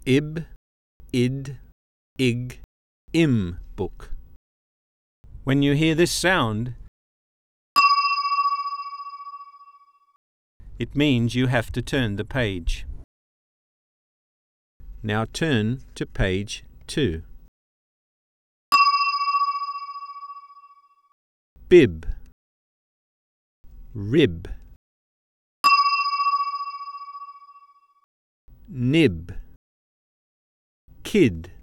ib, id, ig, im book. When you hear this sound, it means you have to turn the page. Now turn to page 2. Bib, rib, nib, kid,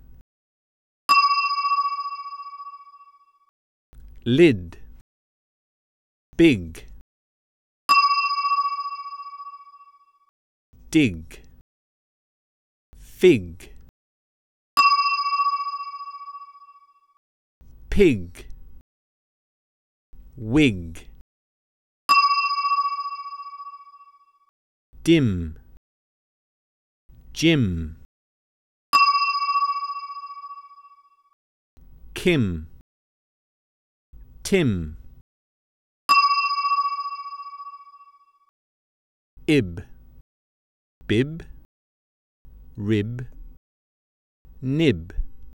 lid, big, dig, fig, pig, wig, dim, Jim, Kim, Tim, ib, bib, rib, nib,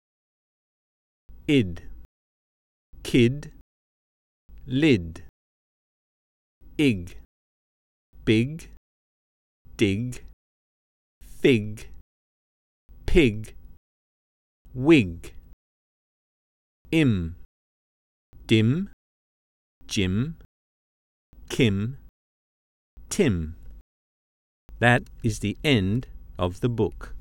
id, kid, lid, ig, big, dig, fig, pig, wig, im, dim, Jim, Kim, Tim. That is the end of the book.